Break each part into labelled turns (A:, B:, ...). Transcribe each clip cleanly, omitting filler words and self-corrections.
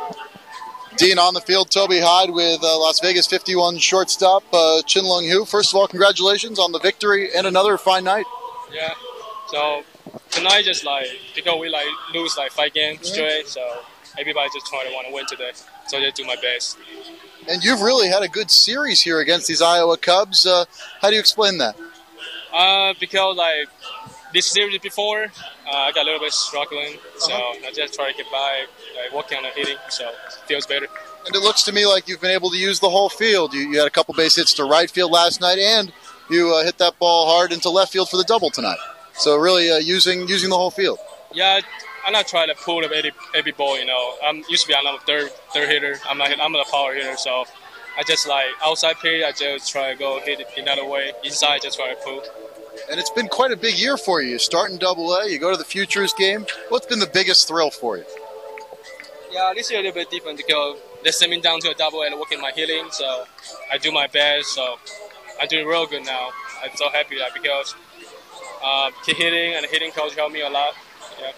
A: Dean, on the field, Toby Hyde with Las Vegas 51 shortstop Chin Lung Hu. First of all, congratulations on the victory and another fine night.
B: Yeah. So tonight, just because we lose 5 games straight, so everybody just trying to want to win today. So just do my best.
A: And you've really had a good series here against these Iowa Cubs. How do you explain that?
B: Because this series before, I got a little bit struggling, so I just try to get by, working on the hitting, so it feels better.
A: And it looks to me like you've been able to use the whole field. You had a couple base hits to right field last night, and you hit that ball hard into left field for the double tonight. So really using the whole field.
B: Yeah, I'm not trying to pull up every ball. I'm a third hitter. I'm a power hitter, so I just outside pitch. I just try to go hit it another way. Inside, just try to pull.
A: And it's been quite a big year for you. You start in Double-A, you go to the Futures game. What's been the biggest thrill for you?
B: Yeah, this year a little bit different because they send me down to a Double-A and working my hitting, so I do my best. So I'm doing real good now. I'm so happy because keep hitting and the hitting coach helped me a lot. Yeah.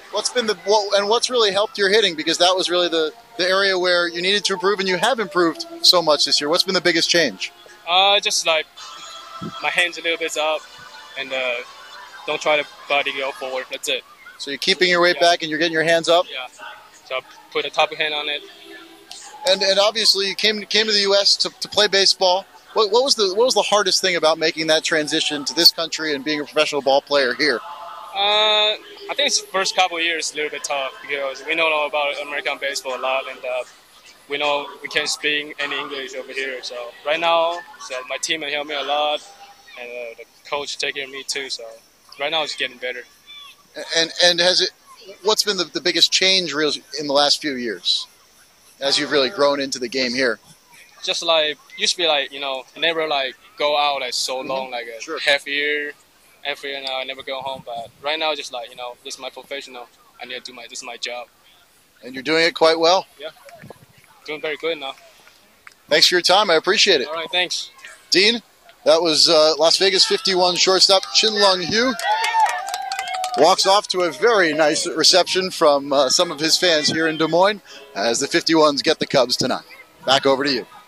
A: What's really helped your hitting? Because that was really the area where you needed to improve, and you have improved so much this year. What's been the biggest change?
B: Just my hands a little bit up, and don't try to body go forward. That's it.
A: So you're keeping your weight back, and you're getting your hands up.
B: Yeah. So put a top hand on it.
A: And obviously you came to the U.S. to play baseball. What was the hardest thing about making that transition to this country and being a professional ball player here?
B: I think it's the first couple of years a little bit tough because we don't know about American baseball a lot, and we know we can't speak any English over here. So right now, my team has helped me a lot, and the coach taking care of me too. So right now it's getting better.
A: And what's been the biggest change really in the last few years as you've really grown into the game here?
B: Just used to be never go out so long,
A: Sure.
B: half year now I never go home. But right now just this is my professional. I need to do this is my job.
A: And you're doing it quite well.
B: Yeah, doing very good now.
A: Thanks for your time. I appreciate it.
B: All right, thanks.
A: Dean, that was Las Vegas 51 shortstop Chin Lung Hu. Walks off to a very nice reception from some of his fans here in Des Moines as the 51s get the Cubs tonight. Back over to you.